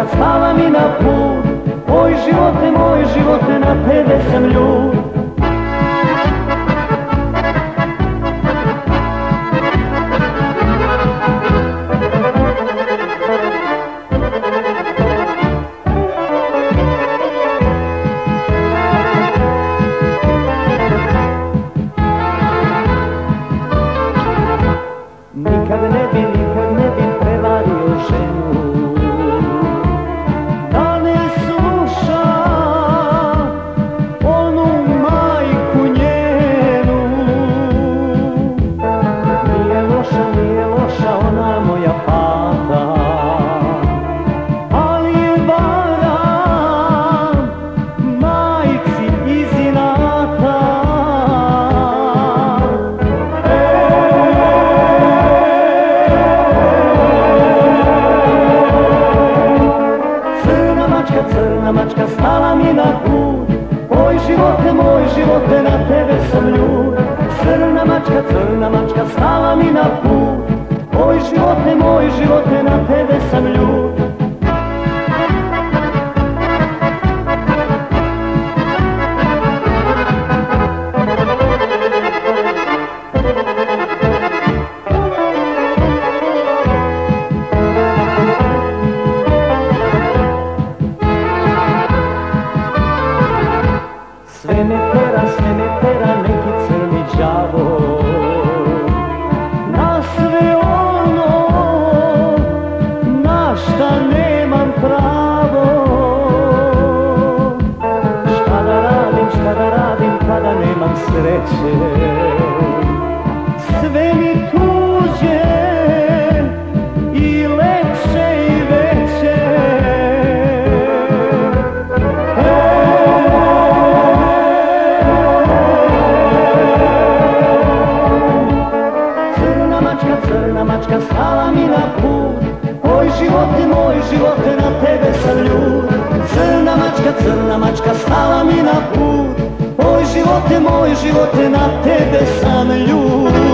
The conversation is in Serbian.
mačka stala mi na put. Moj živote, na tebe sam ljut. Nikad ne bi prevario ženu da ne sluša onu majku njenu. Nije loša ona moja fata, ali je varam majci iz inata. Crna mačka stala mi na put. Moj živote, na tebe sam ljut. Crna mačka stala mi na put. Moj živote, na tebe sam ljut. Sve me tera neki crni đavo na sve ono na šta nemam pravo. Šta da radim kada nemam sreće? Sve mi tuđe i lepše i veće. Crna mačka stala mi na put. Moj živote, na tebe sam ljut. Crna mačka stala mi na put. Moj živote, na tebe sam ljut.